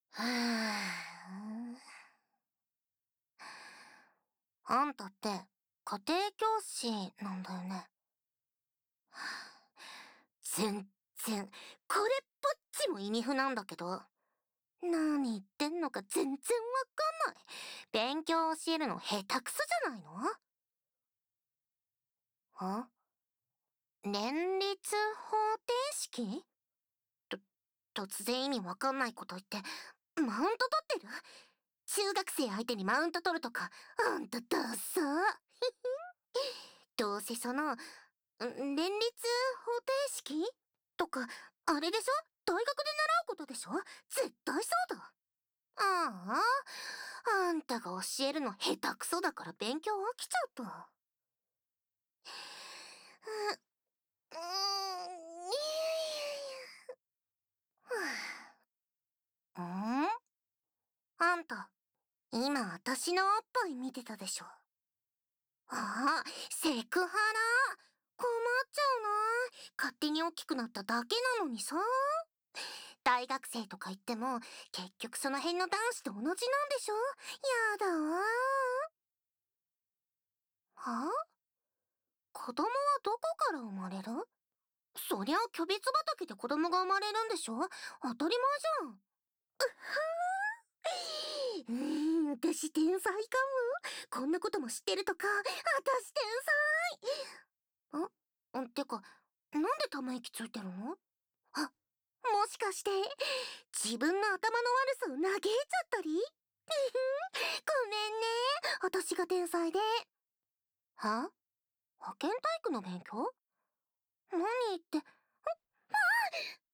はぁ。あんたって家庭教師なんだよね。全然、これっぽっちも意味不なんだけど。何言ってんのか全然わかんない。勉強教えるの下手くそじゃないの？連立方程式？と、突然意味わかんないこと言って、マウント取ってる？中学生相手にマウント取るとか、あんたダッサー。どうせ連立方程式とか、あれでしょ？大学で習うことでしょ？絶対そうだ。ああ、あんたが教えるの下手くそだから勉強飽きちゃった。いやいやいや。あんた、今私のおっぱい見てたでしょ？ああ、セクハラ。困っちゃうな。勝手に大きくなっただけなのにさ。大学生とか言っても、結局その辺の男子と同じなんでしょ？やだわ。は？子供はどこから生まれる？そりゃキャベツ畑で子供が生まれるんでしょ？当たり前じゃん。私天才かも。こんなことも知ってるとか、私天才。てか、なんでため息ついてるの？あ、もしかして、自分の頭の悪さを嘆いちゃったり？ごめんね。私が天才で。は？保健体育の勉強？何言って、